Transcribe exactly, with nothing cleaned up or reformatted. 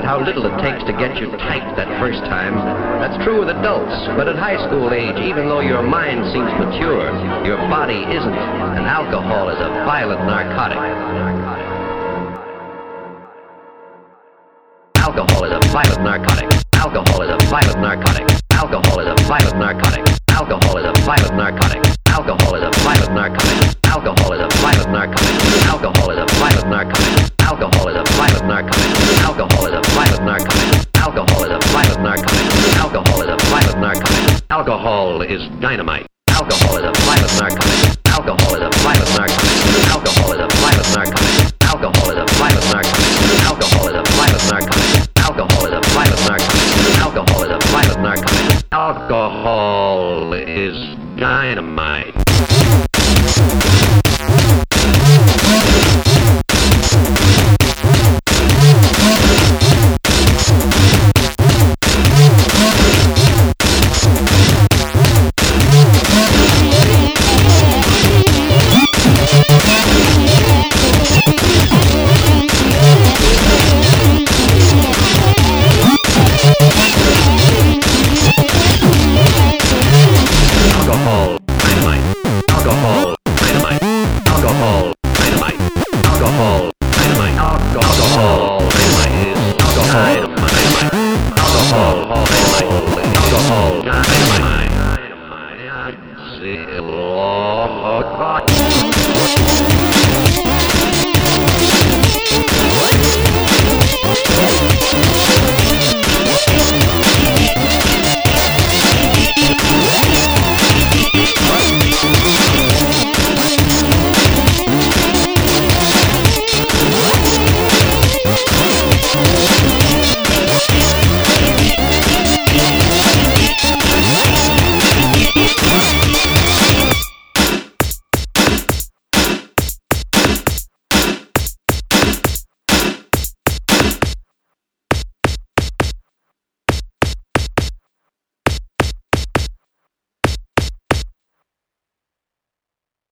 how little it takes to get you tight that first time. That's true with adults, but at high school age, even though your mind seems mature, your body isn't, and alcohol is a violent narcotic. Alcohol is a violent narcotic. Alcohol is a violent narcotic. Alcohol is a violent narcotic. Alcohol is a violent narcotic. Alcohol is a violent narcotic. Alcohol is a violent narcotic. Alcohol is a violent narcotic. Alcohol is a violent narcotic. Alcohol is a violent narcotic. Alcohol is a violent narcotic. Alcohol is a violent narcotic. Alcohol is dynamite. Alcohol is a violent narcotic. Alcohol is a violent narcotic. Alcohol is a violent narcotic. Alcohol is a violent narcotic. Alcohol is a violent narcotic. Alcohol is a violent narcotic. Alcohol is a violent narcotic. Alcohol is dynamite.